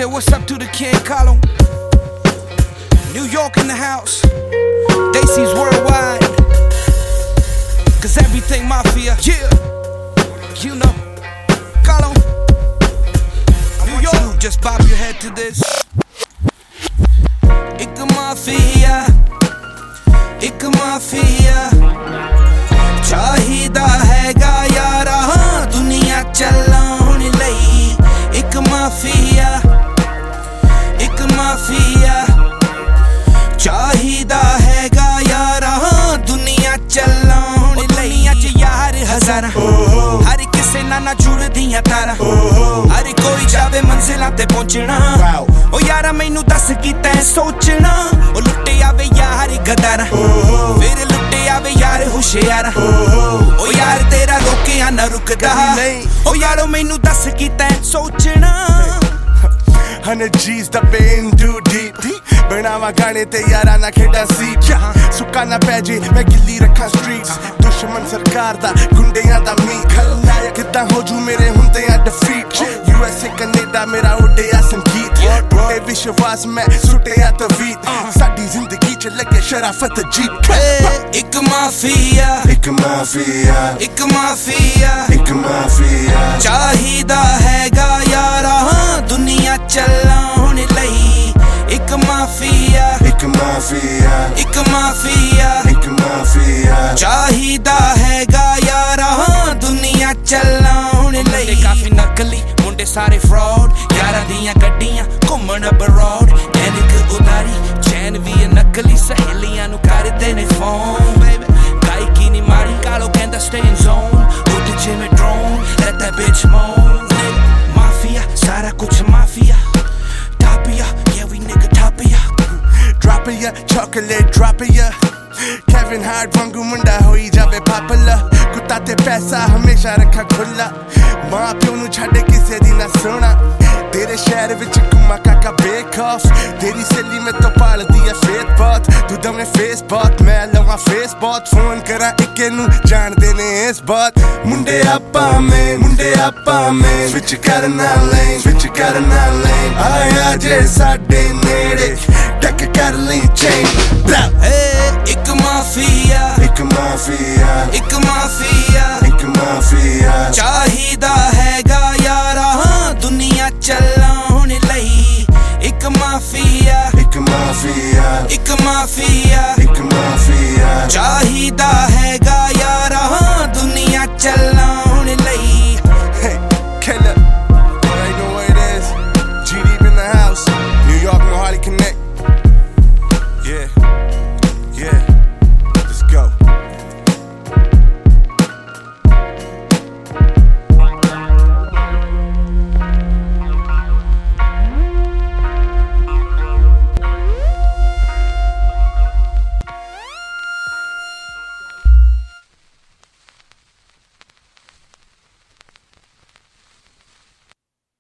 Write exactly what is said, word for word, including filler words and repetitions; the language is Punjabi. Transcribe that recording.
said, what's up to the kid, Colin? New York in the house. Daisy's worldwide. Cause everything mafia. Yeah. You know. Colin. New York. Just bob your head to this. Ik mafia. Ik mafia. ਚਾਹੀਦਾ ਹੈਗਾ ਯਾਰਾ ਹਾਂ ਦੁਨੀਆ ਚੱਲਣ ਲਈ ਇੱਕ ਮਾਫੀਆ ਇੱਕ ਮਾਫੀਆ ਚਾਹੀਦਾ ਹੈਗਾ ਯਾਰਾ ਹਾਂ ਦੁਨੀਆ ਚੱਲਣ ਲਈ ਦੁਨੀਆ ਚ ਯਾਰ ਹਜ਼ਾਰਾਂ ਹਰ ਕਿਸੇ ਨਾਲ ਨਾ ਜੁੜਦੀਆਂ ਤਾਰਾਂ ਹਰ ਕੋਈ ਚਾਵੇ ਮੰਜ਼ਿਲਾਂ ਤੇ ਪਹੁੰਚਣਾ ਓ ਯਾਰਾ ਮੈਨੂੰ ਦੱਸ ਕੀ ਤੈਂ ਸੋਚਣਾ ਓ ਲੁੱਟੇ ਆਵੇ ਯਾਰ ਗਦਾਰਾ ਫਿਰ ਲੁੱਟੇ ਆਵੇ ਯਾਰ ਹੁਸ਼ਿਆਰਾ ਓ ਯਾਰ ਤੇਰਾ ਰੋਕਿਆ ਨਾ ਰੁਕਦਾ ਓ ਯਾਰੋ ਮੈਨੂੰ ਦੱਸ ਕੀ ਤੈਂ ਸੋਚਣਾ Hundred G's ਦੱਬੇ in too deep ਬਣਾਵਾ ਗਾਣੇ ਤੇ ਯਾਰਾਂ ਨਾ ਖੇਡਾਂ ਸੀ ਸੁੱਕਾ ਨਾ ਪੈ ਜੇ ਮੈਂ ਗਿੱਲੀ ਰੱਖਾਂ streets ਦੁਸ਼ਮਣ ਸਰਕਾਰ ਦਾ ਗੁੰਡਿਆਂ ਦਾ ਮੀ ਖਲਨਾਇਕ ਕਿੱਦਾਂ ਹੋ ਜੂ ਮੇਰੇ ਹੁੰਦਿਆਂ defeat U S A Canada ਮੇਰਾ ਉੱਡਿਆ ਸੰਗੀਤ ਟੁੱਟੇ ਵਿਸ਼ਵਾਸ ਮੈਂ ਸੁੱਟਿਆ ਤਵੀਤ ਸਾਡੀ ਜ਼ਿੰਦਗੀ ਚ ਲੱਗੇ ਸ਼ਰਾਫਤ ਜੀਤ ਇੱਕ ਮਾਫੀਆ ਇੱਕ ਮਾਫੀਆ ਇੱਕ ਮਾਫੀਆ ਇੱਕ ਮਾਫੀਆ ਚਾਹੀਦਾ ਹੈਗਾ ਯਾਰਾ ਹਾਂ ਦੁਨੀਆ ਚੱਲਣ ਲਈ ਇੱਕ ਮਾਫੀਆ ਇੱਕ ਮਾਫੀਆ ਇੱਕ ਮਾਫੀਆ ਇੱਕ ਮਾਫੀਆ ਚਾਹੀਦਾ ਹੈਗਾ ਯਾਰਾ ਹਾਂ ਦੁਨੀਆ ਚੱਲਣ ਲਈ ਕਾਫੀ ਨਕਲੀ ਮੁੰਡੇ ਸਾਰੇ ਫਰਾਡ ਯਾਰਾਂ ਦੀਆਂ ਗੱਡੀਆਂ ਘੁੰਮਣ abroad ਐਨਕ ਉਦਾਰੀ ਚੈਨ ਵੀ ਨਕਲੀ ਸਹੇਲੀਆਂ ਨੂੰ ਕਰਦੇ ਨੇ ਫੋਨ ਬੇਬੀ ਗਾਇਕੀ ਨੀ ਮਾਰੀ ਕਾਲੋ ਕਹਿੰਦਾ stay in zone ਉੱਡ ਜਿਵੇਂ drone let that bitch moan mafia ਸਾਰਾ ਕੁਛ ਮਾਫੀਆ ਟਾਪੀਆ yeah we nigga ਟਾਪੀਆ drop it ya chocolate drop it ya Kevin Hart ਵਾਂਗੂ ਮੁੰਡਾ ਹੋਈ ਜਾਵੇ ਪਾਪੂਲਰ ਕੁੱਤਾ ਤੇ ਪੈਸਾ ਹਮੇਸ਼ਾ ਰੱਖਾ ਖੁੱਲਾ ਮਾਂ ਪਿਓ ਨੂੰ ਛੱਡ ਕਿਸੇ ਦੀ ਨਾ ਸੁਣਾ ਤੇਰੇ ਸ਼ਹਿਰ ਵਿੱਚ ਘੁੰਮਾ ਕਾਕਾ ਬੇਕ ਆਫ ਤੇਰੀ ਸੱਲੀ ਮੈਂ ਤੋਂ ਪਾਲਦੀ ਐ ਫੇਸ ਬਹੁਤ ਤੂੰ ਦਵੇਂ ਫੇਸ ਬਹੁਤ ਮੈਂ ਲਵਾਂ ਫੇਸ ਬਹੁਤ ਫੋਨ ਕਰਾਂ ਇੱਕੇ ਨੂੰ ਜਾਣਦੇ ਨੇ ਇਸ ਬਾਤ ਮੁੰਡੇ ਆਪਾਂ ਮੈਂ ਮੁੰਡੇ ਆਪਾਂ ਮੈਂ ਸਵਿਚ ਕਰਨਾ ਲੇਨ ਸਵਿਚ ਕਰਨਾ ਲੇਨ ਆਇਆ ਜੇ ਸਾਡੇ ਨੇੜੇ ਟੱਕ ਕਰ ਲਈ ਚੇਨ ਇੱਕ ਮਾਫੀਆ ਇੱਕ ਮਾਫੀਆ